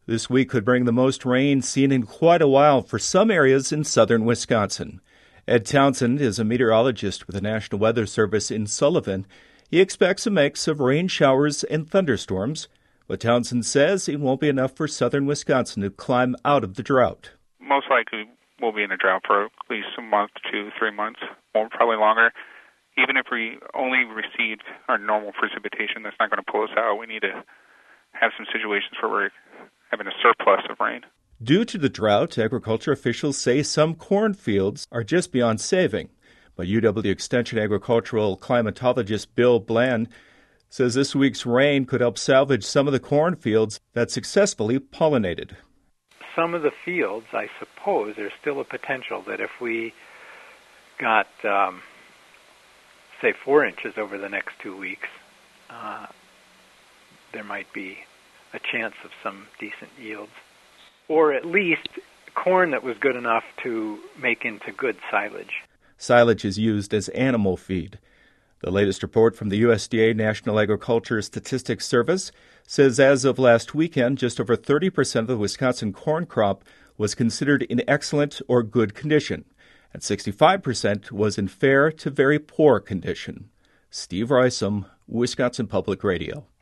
This week could bring the most rain seen in quite a while for some areas in southern Wisconsin. Ed Townsend is a meteorologist with the National Weather Service in Sullivan. He expects a mix of rain showers and thunderstorms, but Townsend says it won't be enough for southern Wisconsin to climb out of the drought. Most likely we'll be in a drought for at least a month to 3 months, or probably longer. Even if we only received our normal precipitation, that's not going to pull us out. We need to have some situations where we're having a surplus of rain. Due to the drought, agriculture officials say some cornfields are just beyond saving. But UW Extension agricultural climatologist Bill Bland says this week's rain could help salvage some of the cornfields that successfully pollinated. Some of the fields, I suppose, there's still a potential that if we got, say, 4 inches over the next 2 weeks, there might be a chance of some decent yields, or at least corn that was good enough to make into good silage. Silage is used as animal feed. The latest report from the USDA National Agriculture Statistics Service says as of last weekend, just over 30% of the Wisconsin corn crop was considered in excellent or good condition, and 65% was in fair to very poor condition. Steve Rysam, Wisconsin Public Radio.